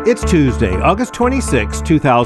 It's Tuesday, August 26,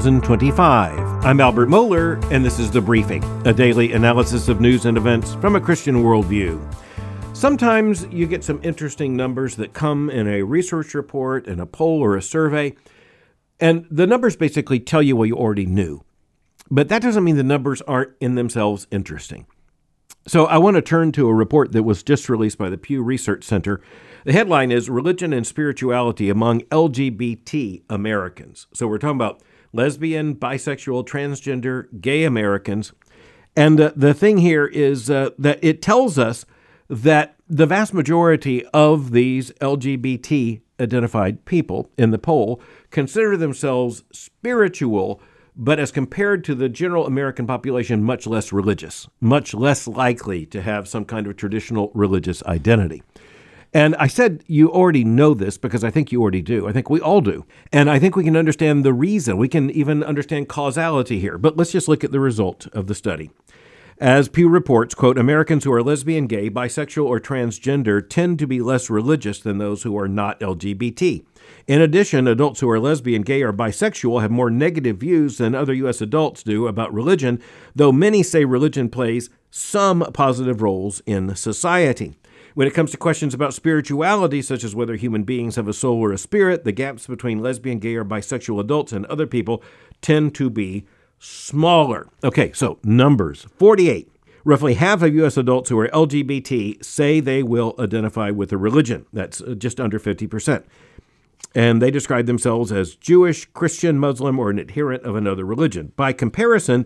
2025. I'm Albert Moeller, and this is The Briefing, a daily analysis of news and events from a Christian worldview. Sometimes you get some interesting numbers that come in a research report, in a poll, or a survey, and the numbers basically tell you what you already knew. But that doesn't mean the numbers aren't in themselves interesting. So I want to turn to a report that was just released by the Pew Research Center. The headline is Religion and Spirituality Among LGBT Americans. So we're talking about lesbian, bisexual, transgender, gay Americans. And the thing here is that it tells us that the vast majority of these LGBT identified people in the poll consider themselves spiritual, but as compared to the general American population, much less religious, much less likely to have some kind of traditional religious identity. And I said you already know this because I think you already do. I think we all do. And I think we can understand the reason. We can even understand causality here. But let's just look at the result of the study. As Pew reports, quote, Americans who are lesbian, gay, bisexual, or transgender tend to be less religious than those who are not LGBT. In addition, adults who are lesbian, gay, or bisexual have more negative views than other U.S. adults do about religion, though many say religion plays some positive roles in society. When it comes to questions about spirituality, such as whether human beings have a soul or a spirit, the gaps between lesbian, gay, or bisexual adults and other people tend to be smaller. Okay, so numbers. 48. Roughly half of U.S. adults who are LGBT say they will identify with a religion. That's just under 50%. And they describe themselves as Jewish, Christian, Muslim, or an adherent of another religion. By comparison,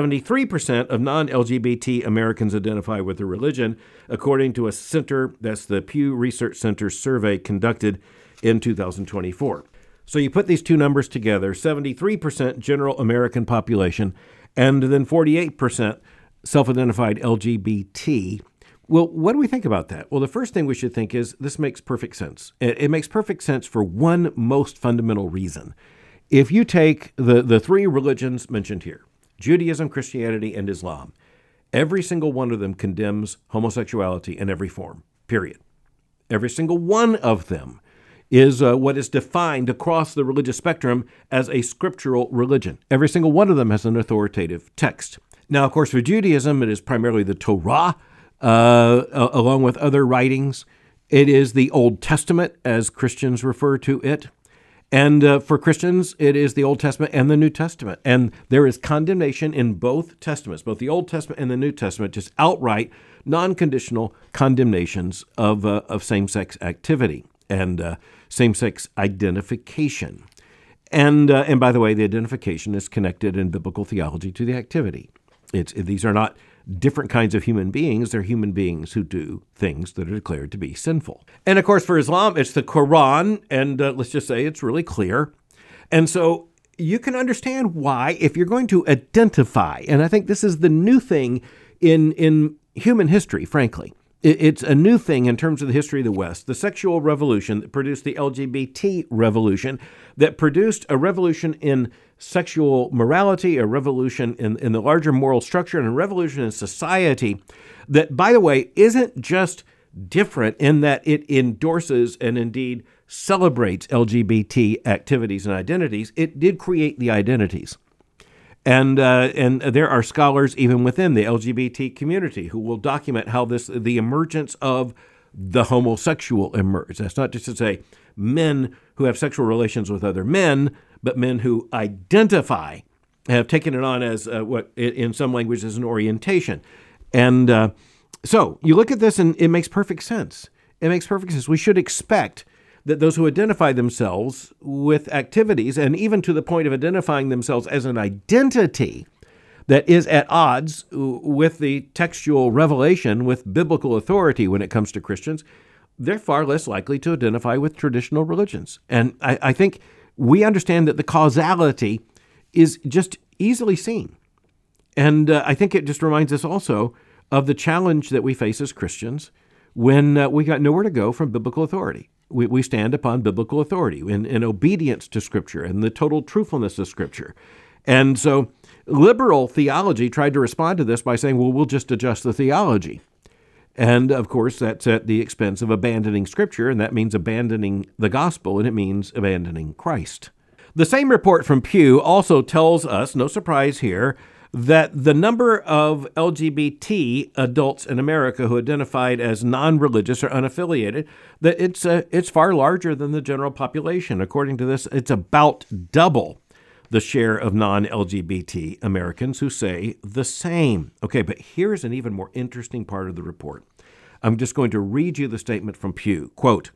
73% of non-LGBT Americans identify with a religion, according to a center, that's the Pew Research Center survey conducted in 2024. So you put these two numbers together, 73% general American population, and then 48% self-identified LGBT. Well, what do we think about that? Well, the first thing we should think is this makes perfect sense. It makes perfect sense for one most fundamental reason. If you take the three religions mentioned here, Judaism, Christianity, and Islam, every single one of them condemns homosexuality in every form, period. Every single one of them is what is defined across the religious spectrum as a scriptural religion. Every single one of them has an authoritative text. Now, of course, for Judaism, it is primarily the Torah, along with other writings. It is the Old Testament, as Christians refer to it. And for Christians, it is the Old Testament and the New Testament. And there is condemnation in both Testaments, both the Old Testament and the New Testament, just outright, non-conditional condemnations of same-sex activity and same-sex identification. And by the way, the identification is connected in biblical theology to the activity. These are not different kinds of human beings. They're human beings who do things that are declared to be sinful. And of course, for Islam, it's the Quran, and let's just say it's really clear. And so you can understand why, if you're going to identify, and I think this is the new thing in human history, frankly. It's a new thing in terms of the history of the West. The sexual revolution that produced the LGBT revolution, that produced a revolution in sexual morality, a revolution in the larger moral structure, and a revolution in society that, by the way, isn't just different in that it endorses and indeed celebrates LGBT activities and identities. It did create the identities. And there are scholars even within the LGBT community who will document how the emergence of the homosexual emerged. That's not just to say men who have sexual relations with other men, but men who identify, have taken it on as what in some languages is an orientation. And so you look at this and it makes perfect sense. It makes perfect sense. We should expect that those who identify themselves with activities, and even to the point of identifying themselves as an identity that is at odds with the textual revelation, with biblical authority when it comes to Christians, they're far less likely to identify with traditional religions. And I think we understand that the causality is just easily seen. And I think it just reminds us also of the challenge that we face as Christians when we got nowhere to go from biblical authority. We stand upon biblical authority in obedience to Scripture and the total truthfulness of Scripture. And so liberal theology tried to respond to this by saying, well, we'll just adjust the theology. And of course, that's at the expense of abandoning Scripture, and that means abandoning the gospel, and it means abandoning Christ. The same report from Pew also tells us, no surprise here, that the number of LGBT adults in America who identified as non-religious or unaffiliated, that it's far larger than the general population. According to this, it's about double the share of non-LGBT Americans who say the same. Okay, but here's an even more interesting part of the report. I'm just going to read you the statement from Pew. Quote,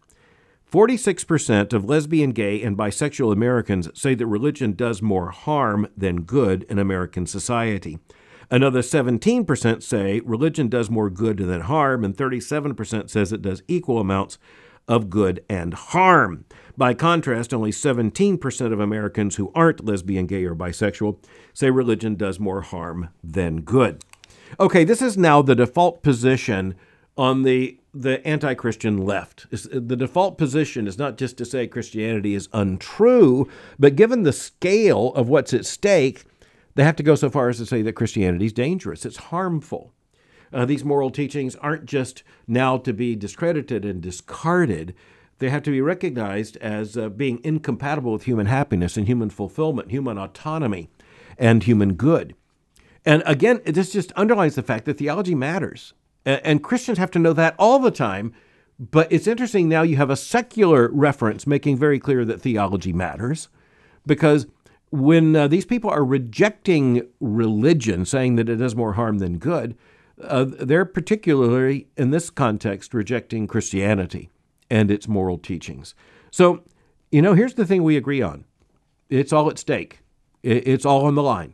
46% of lesbian, gay, and bisexual Americans say that religion does more harm than good in American society. Another 17% say religion does more good than harm, and 37% says it does equal amounts of good and harm. By contrast, only 17% of Americans who aren't lesbian, gay, or bisexual say religion does more harm than good. Okay, this is now the default position on the anti-Christian left. The default position is not just to say Christianity is untrue, but given the scale of what's at stake, they have to go so far as to say that Christianity is dangerous. It's harmful. These moral teachings aren't just now to be discredited and discarded. They have to be recognized as being incompatible with human happiness and human fulfillment, human autonomy, and human good. And again, this just underlines the fact that theology matters. And Christians have to know that all the time. But it's interesting now you have a secular reference making very clear that theology matters, because when these people are rejecting religion, saying that it does more harm than good, they're particularly, in this context, rejecting Christianity and its moral teachings. So, here's the thing we agree on. It's all at stake. It's all on the line.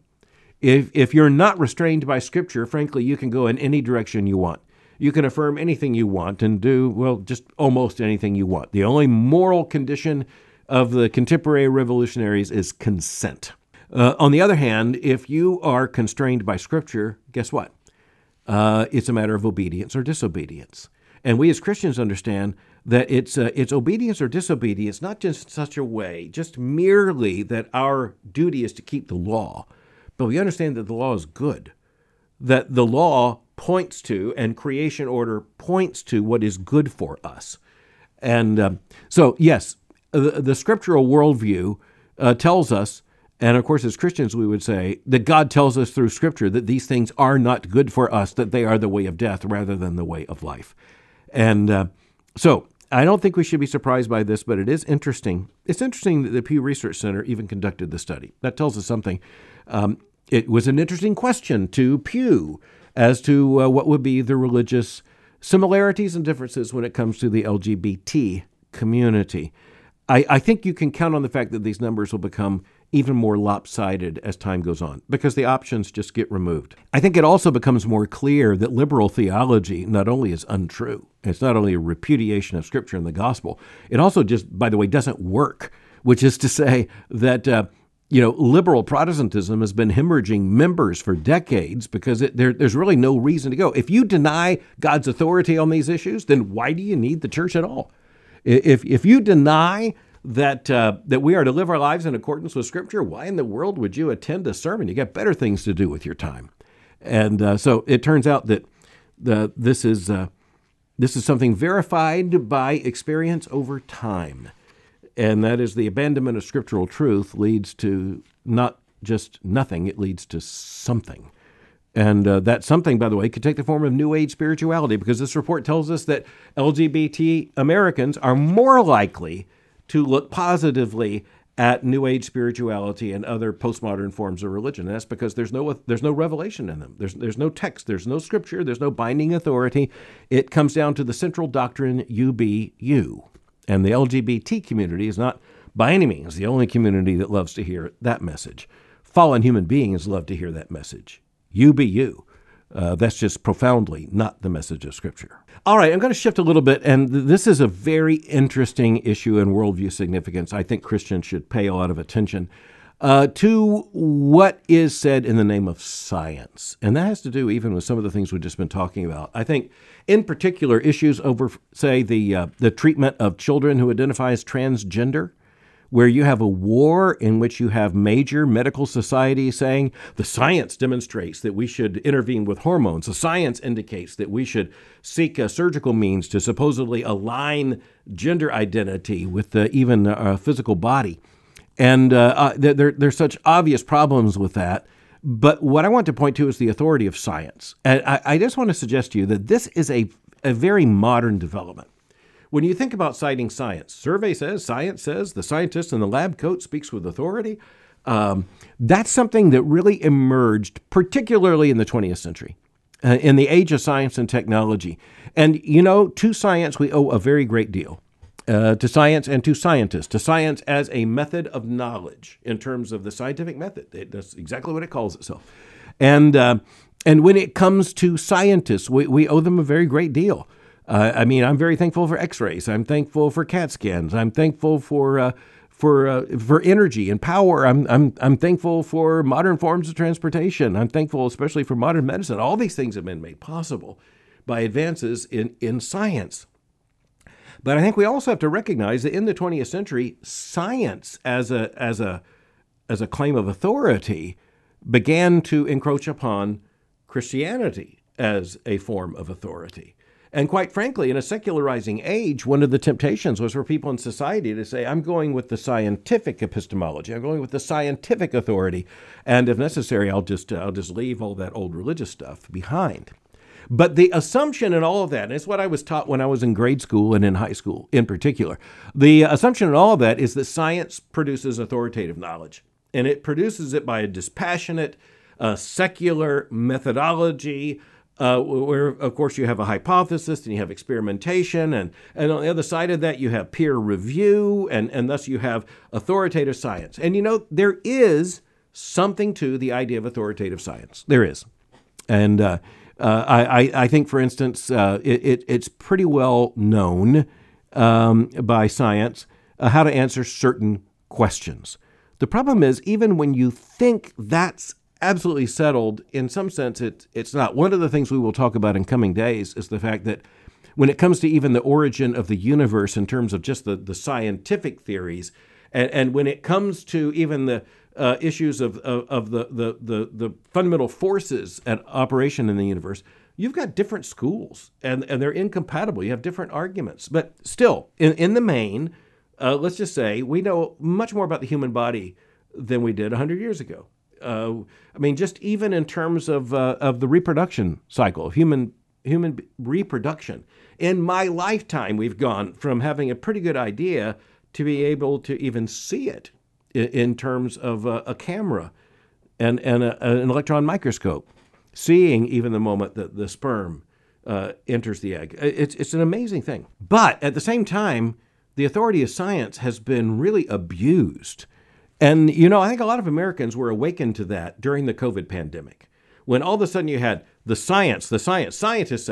If you're not restrained by Scripture, frankly, you can go in any direction you want. You can affirm anything you want and do, well, just almost anything you want. The only moral condition of the contemporary revolutionaries is consent. On the other hand, if you are constrained by Scripture, guess what? It's a matter of obedience or disobedience. And we as Christians understand that it's obedience or disobedience, not just such a way, just merely that our duty is to keep the law. But we understand that the law is good, that the law points to, and creation order points to, what is good for us. And so, yes, the scriptural worldview tells us, and of course as Christians we would say, that God tells us through Scripture that these things are not good for us, that they are the way of death rather than the way of life. And so I don't think we should be surprised by this, but it is interesting. It's interesting that the Pew Research Center even conducted the study. That tells us something. It was an interesting question to Pew as to what would be the religious similarities and differences when it comes to the LGBT community. I think you can count on the fact that these numbers will become even more lopsided as time goes on, because the options just get removed. I think it also becomes more clear that liberal theology not only is untrue, it's not only a repudiation of Scripture and the gospel, it also just, by the way, doesn't work, which is to say that liberal Protestantism has been hemorrhaging members for decades because there's really no reason to go. If you deny God's authority on these issues, then why do you need the church at all? If you deny that we are to live our lives in accordance with Scripture, why in the world would you attend a sermon? You got better things to do with your time. And so it turns out that this is something verified by experience over time. And that is the abandonment of scriptural truth leads to not just nothing, it leads to something. And that something, by the way, could take the form of New Age spirituality, because this report tells us that LGBT Americans are more likely to look positively at New Age spirituality and other postmodern forms of religion. And that's because there's no revelation in them. There's no text, there's no Scripture, there's no binding authority. It comes down to the central doctrine, you be you. And the LGBT community is not by any means the only community that loves to hear that message. Fallen human beings love to hear that message. You be you. That's just profoundly not the message of Scripture. All right, I'm going to shift a little bit, and this is a very interesting issue in worldview significance. I think Christians should pay a lot of attention to what is said in the name of science. And that has to do even with some of the things we've just been talking about. I think, in particular, issues over, say, the treatment of children who identify as transgender, where you have a war in which you have major medical societies saying the science demonstrates that we should intervene with hormones. The science indicates that we should seek surgical means to supposedly align gender identity with even a physical body. And there's such obvious problems with that. But what I want to point to is the authority of science. And I just want to suggest to you that this is a very modern development. When you think about citing science, survey says, science says, the scientist in the lab coat speaks with authority. That's something that really emerged, particularly in the 20th century, in the age of science and technology. And, to science, we owe a very great deal. To science and to scientists, to science as a method of knowledge in terms of the scientific method. That's exactly what it calls itself. And when it comes to scientists, we owe them a very great deal. I'm very thankful for X-rays. I'm thankful for CAT scans. I'm thankful for energy and power. I'm thankful for modern forms of transportation. I'm thankful especially for modern medicine. All these things have been made possible by advances in science. But I think we also have to recognize that in the 20th century, science as a claim of authority began to encroach upon Christianity as a form of authority. And quite frankly, in a secularizing age, one of the temptations was for people in society to say, I'm going with the scientific epistemology. I'm going with the scientific authority. And if necessary, I'll just leave all that old religious stuff behind. But the assumption in all of that, and it's what I was taught when I was in grade school and in high school in particular, the assumption in all of that is that science produces authoritative knowledge. And it produces it by a dispassionate, secular methodology, where, of course, you have a hypothesis and you have experimentation. And on the other side of that, you have peer review, and thus you have authoritative science. And, there is something to the idea of authoritative science. There is. And I think, for instance, it's pretty well known by science how to answer certain questions. The problem is, even when you think that's absolutely settled, in some sense, it's not. One of the things we will talk about in coming days is the fact that when it comes to even the origin of the universe in terms of just the scientific theories, and when it comes to even the issues of the fundamental forces at operation in the universe, you've got different schools, and they're incompatible. You have different arguments. But still, in the main, let's just say we know much more about the human body than we did 100 years ago. Just even in terms of the reproduction cycle, of human reproduction. In my lifetime, we've gone from having a pretty good idea to be able to even see it in terms of a camera and an electron microscope, seeing even the moment that the sperm enters the egg. It's an amazing thing. But at the same time, the authority of science has been really abused. And, I think a lot of Americans were awakened to that during the COVID pandemic, when all of a sudden you had the science, scientists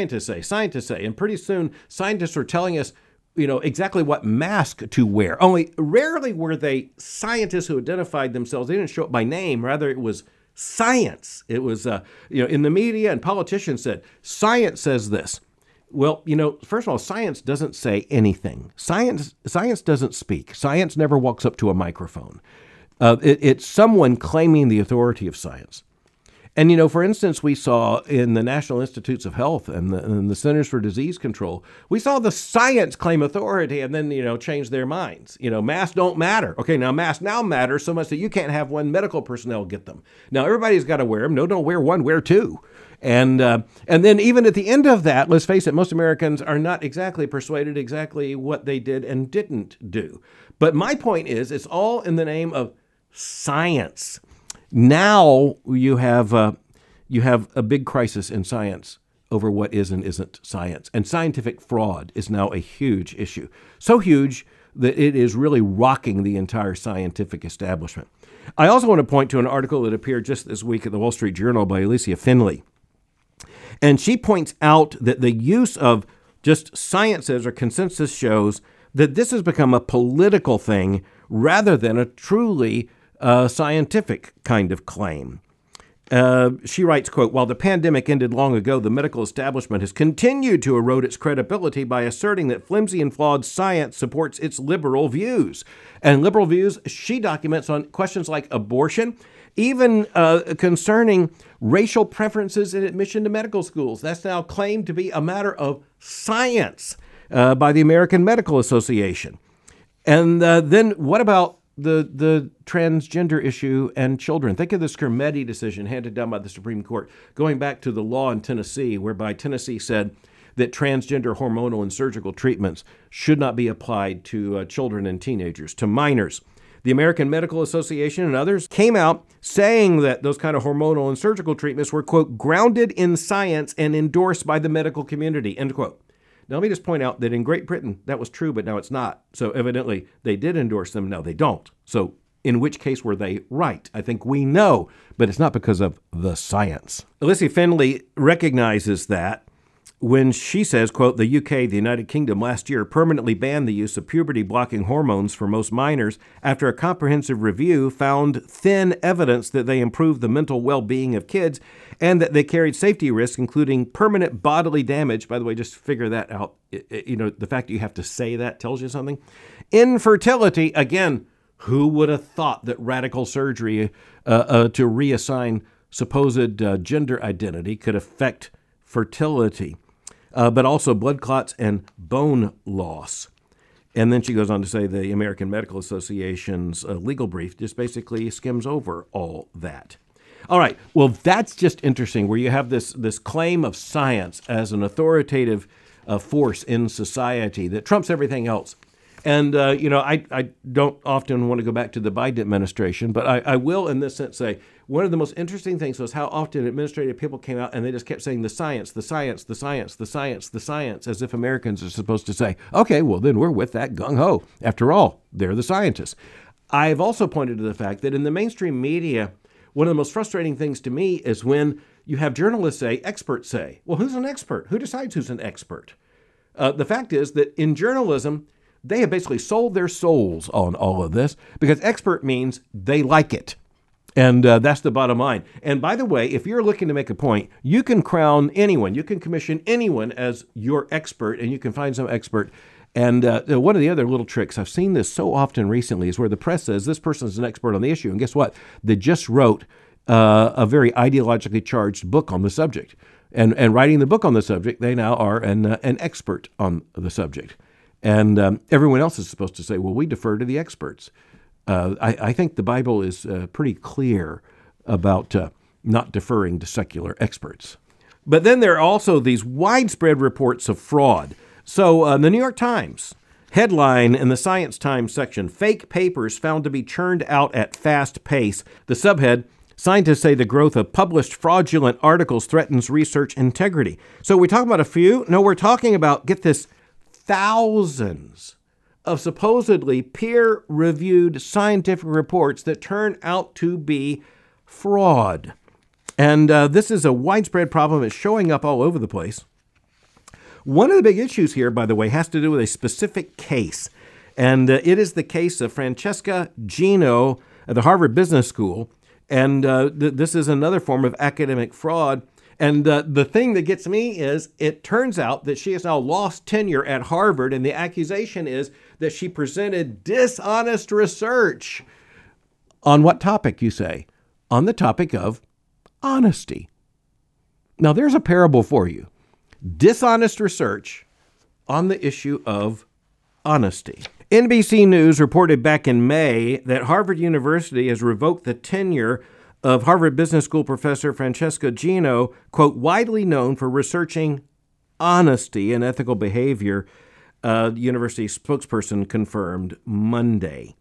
say, and pretty soon scientists were telling us, exactly what mask to wear. Only rarely were they scientists who identified themselves. They didn't show up by name. Rather, it was science. It was, in the media, and politicians said, science says this. Well, first of all, science doesn't say anything. Science doesn't speak. Science never walks up to a microphone. It's someone claiming the authority of science. And, for instance, we saw in the National Institutes of Health and the Centers for Disease Control, we saw the science claim authority and then, change their minds. Masks don't matter. Okay, now masks now matter so much that you can't have one medical personnel get them. Now, everybody's got to wear them. No, don't wear one, wear two. And then even at the end of that, let's face it, most Americans are not exactly persuaded exactly what they did and didn't do. But my point is, it's all in the name of science. Now you have a big crisis in science over what is and isn't science. And scientific fraud is now a huge issue. So huge that it is really rocking the entire scientific establishment. I also want to point to an article that appeared just this week at the Wall Street Journal by Alicia Finley. And she points out that the use of just sciences or consensus shows that this has become a political thing rather than a truly scientific kind of claim. She writes, quote, while the pandemic ended long ago, the medical establishment has continued to erode its credibility by asserting that flimsy and flawed science supports its liberal views. And liberal views she documents on questions like abortion, even concerning racial preferences in admission to medical schools. That's now claimed to be a matter of science by the American Medical Association. And then what about the transgender issue and children. Think of the Skermeti decision handed down by the Supreme Court, going back to the law in Tennessee, whereby Tennessee said that transgender hormonal and surgical treatments should not be applied to children and teenagers, to minors. The American Medical Association and others came out saying that those kind of hormonal and surgical treatments were, quote, grounded in science and endorsed by the medical community, end quote. Now, let me just point out that in Great Britain, that was true, but now it's not. So evidently, they did endorse them. Now they don't. So in which case were they right? I think we know, but it's not because of the science. Alyssa Finley recognizes that when she says, quote, the UK, the United Kingdom, last year permanently banned the use of puberty-blocking hormones for most minors after a comprehensive review found thin evidence that they improved the mental well-being of kids and that they carried safety risks, including permanent bodily damage. By the way, just figure that out. The fact that you have to say that tells you something. Infertility, again, who would have thought that radical surgery to reassign supposed gender identity could affect fertility? But also blood clots and bone loss. And then she goes on to say the American Medical Association's legal brief just basically skims over all that. All right, well, that's just interesting where you have this claim of science as an authoritative force in society that trumps everything else. And, I don't often want to go back to the Biden administration, but I will in this sense say one of the most interesting things was how often administrative people came out and they just kept saying the science, the science, the science, the science, the science, as if Americans are supposed to say, okay, well, then we're with that gung-ho. After all, they're the scientists. I've also pointed to the fact that in the mainstream media, one of the most frustrating things to me is when you have journalists say, experts say, well, who's an expert? Who decides who's an expert? The fact is that in journalism, they have basically sold their souls on all of this because expert means they like it. And that's the bottom line. And by the way, if you're looking to make a point, you can crown anyone. You can commission anyone as your expert, and you can find some expert. And one of the other little tricks, I've seen this so often recently, is where the press says this person is an expert on the issue. And guess what? They just wrote a very ideologically charged book on the subject. And writing the book on the subject, they now are an expert on the subject. And everyone else is supposed to say, well, we defer to the experts. I think the Bible is pretty clear about not deferring to secular experts. But then there are also these widespread reports of fraud. So the New York Times, headline in the Science Times section, fake papers found to be churned out at fast pace. The subhead, scientists say the growth of published fraudulent articles threatens research integrity. So we talk about a few? No, we're talking about, get this, thousands of supposedly peer-reviewed scientific reports that turn out to be fraud. And this is a widespread problem. It's showing up all over the place. One of the big issues here, by the way, has to do with a specific case. And it is the case of Francesca Gino at the Harvard Business School. And this is another form of academic fraud. And the thing that gets me is it turns out that she has now lost tenure at Harvard, and the accusation is that she presented dishonest research. On what topic, you say? On the topic of honesty. Now, there's a parable for you. Dishonest research on the issue of honesty. NBC News reported back in May that Harvard University has revoked the tenure of Harvard Business School professor Francesca Gino, quote, widely known for researching honesty and ethical behavior, the university spokesperson confirmed Monday.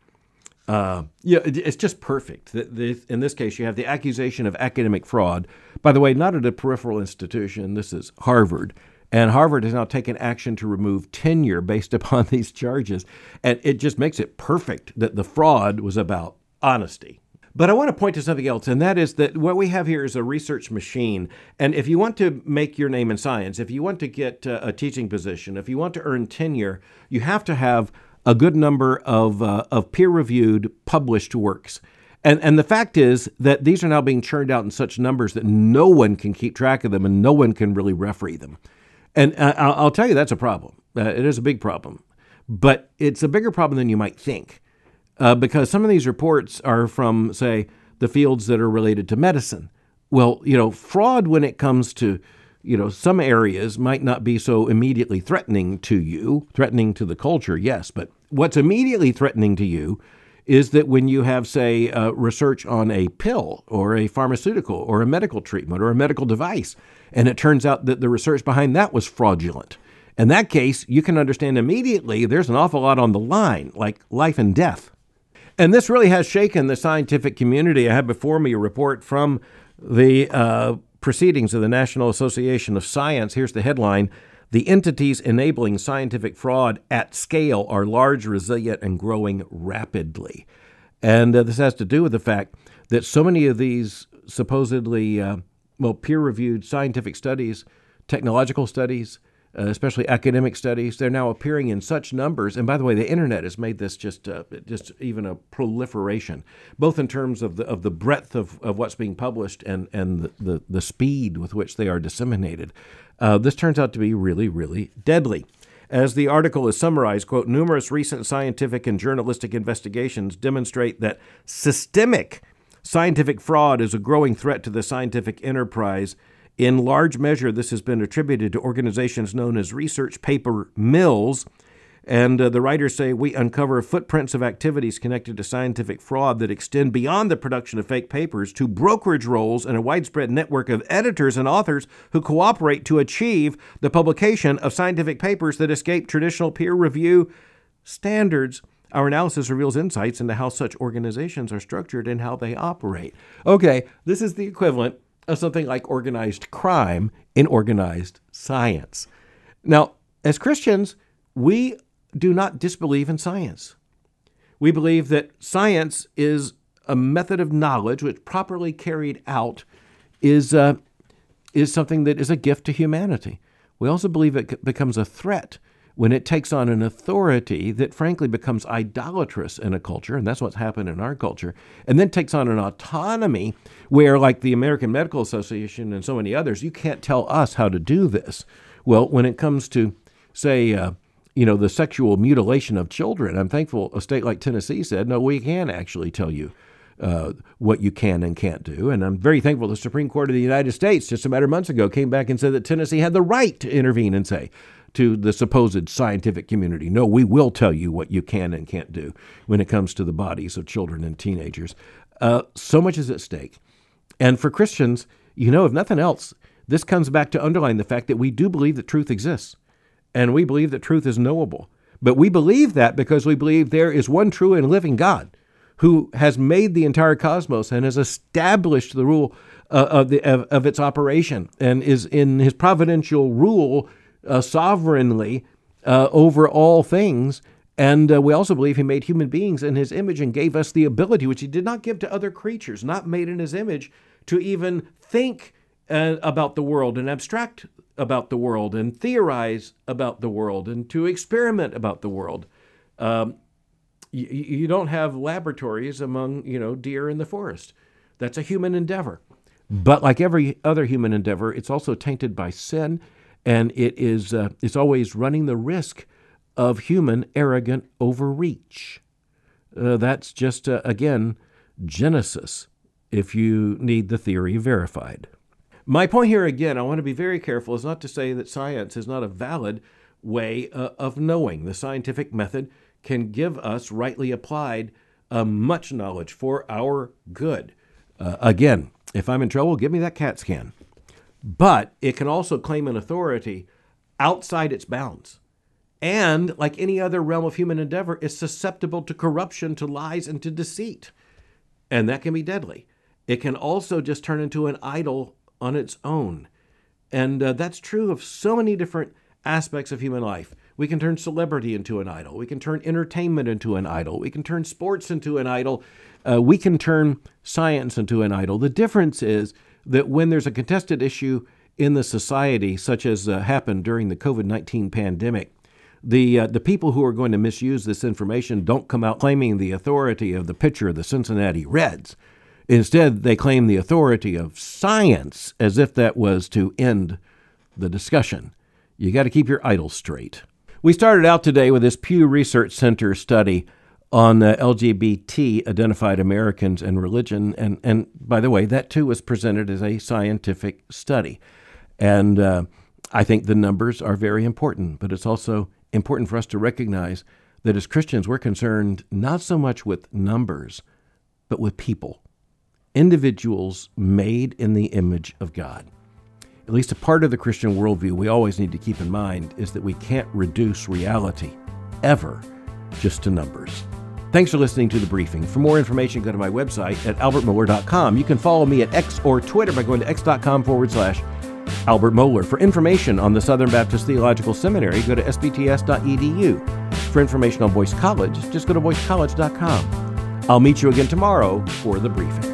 It's just perfect. In this case, you have the accusation of academic fraud. By the way, not at a peripheral institution. This is Harvard. And Harvard has now taken action to remove tenure based upon these charges. And it just makes it perfect that the fraud was about honesty. But I want to point to something else, and that is that what we have here is a research machine. And if you want to make your name in science, if you want to get a teaching position, if you want to earn tenure, you have to have a good number of peer-reviewed, published works. And the fact is that these are now being churned out in such numbers that no one can keep track of them and no one can really referee them. And I'll tell you, that's a problem. It is a big problem. But it's a bigger problem than you might think. Because some of these reports are from, say, the fields that are related to medicine. Well, fraud when it comes to, some areas might not be so immediately threatening to you, threatening to the culture, yes. But what's immediately threatening to you is that when you have, say, research on a pill or a pharmaceutical or a medical treatment or a medical device, and it turns out that the research behind that was fraudulent. In that case, you can understand immediately there's an awful lot on the line, like life and death. And this really has shaken the scientific community. I have before me a report from the Proceedings of the National Association of Science. Here's the headline: "The entities enabling scientific fraud at scale are large, resilient, and growing rapidly." And this has to do with the fact that so many of these supposedly peer-reviewed scientific studies, technological studies, especially academic studies, they're now appearing in such numbers. And by the way, the internet has made this just even a proliferation, both in terms of the breadth of what's being published and the speed with which they are disseminated. This turns out to be really, really deadly. As the article is summarized, quote, "Numerous recent scientific and journalistic investigations demonstrate that systemic scientific fraud is a growing threat to the scientific enterprise. In large measure, this has been attributed to organizations known as research paper mills." And the writers say, "We uncover footprints of activities connected to scientific fraud that extend beyond the production of fake papers to brokerage roles and a widespread network of editors and authors who cooperate to achieve the publication of scientific papers that escape traditional peer review standards. Our analysis reveals insights into how such organizations are structured and how they operate." Okay, this is the equivalent of something like organized crime in organized science. Now, as Christians, we do not disbelieve in science. We believe that science is a method of knowledge which, properly carried out, is something that is a gift to humanity. We also believe it becomes a threat when it takes on an authority that frankly becomes idolatrous in a culture, and that's what's happened in our culture, and then takes on an autonomy where, like the American Medical Association and so many others, you can't tell us how to do this. Well, when it comes to, say, the sexual mutilation of children, I'm thankful a state like Tennessee said, no, we can actually tell you what you can and can't do. And I'm very thankful the Supreme Court of the United States just a matter of months ago came back and said that Tennessee had the right to intervene and say to the supposed scientific community, no, we will tell you what you can and can't do when it comes to the bodies of children and teenagers. So much is at stake. And for Christians, if nothing else, this comes back to underline the fact that we do believe that truth exists. And we believe that truth is knowable. But we believe that because we believe there is one true and living God who has made the entire cosmos and has established the rule of its operation and is in his providential rule sovereignly over all things. And we also believe he made human beings in his image and gave us the ability, which he did not give to other creatures, not made in his image, to even think about the world and abstract about the world and theorize about the world and to experiment about the world. You don't have laboratories among, deer in the forest. That's a human endeavor. But like every other human endeavor, it's also tainted by sin, and it's always running the risk of human arrogant overreach. That's just, again, Genesis, if you need the theory verified. My point here, again, I want to be very careful, is not to say that science is not a valid way of knowing. The scientific method can give us, rightly applied, much knowledge for our good. Again, if I'm in trouble, give me that CAT scan. But it can also claim an authority outside its bounds. And like any other realm of human endeavor, is susceptible to corruption, to lies, and to deceit. And that can be deadly. It can also just turn into an idol on its own. And that's true of so many different aspects of human life. We can turn celebrity into an idol. We can turn entertainment into an idol. We can turn sports into an idol. We can turn science into an idol. The difference is that when there's a contested issue in the society, such as happened during the COVID-19 pandemic, the people who are going to misuse this information don't come out claiming the authority of the pitcher of the Cincinnati Reds. Instead, they claim the authority of science as if that was to end the discussion. You got to keep your idols straight. We started out today with this Pew Research Center study on LGBT-identified Americans and religion. And by the way, that too was presented as a scientific study. And I think the numbers are very important, but it's also important for us to recognize that as Christians, we're concerned not so much with numbers, but with people, individuals made in the image of God. At least a part of the Christian worldview we always need to keep in mind is that we can't reduce reality, ever, just to numbers. Thanks for listening to The Briefing. For more information, go to my website at albertmohler.com. You can follow me at X or Twitter by going to x.com/Albert Mohler. For information on the Southern Baptist Theological Seminary, go to sbts.edu. For information on Boyce College, just go to boycecollege.com. I'll meet you again tomorrow for The Briefing.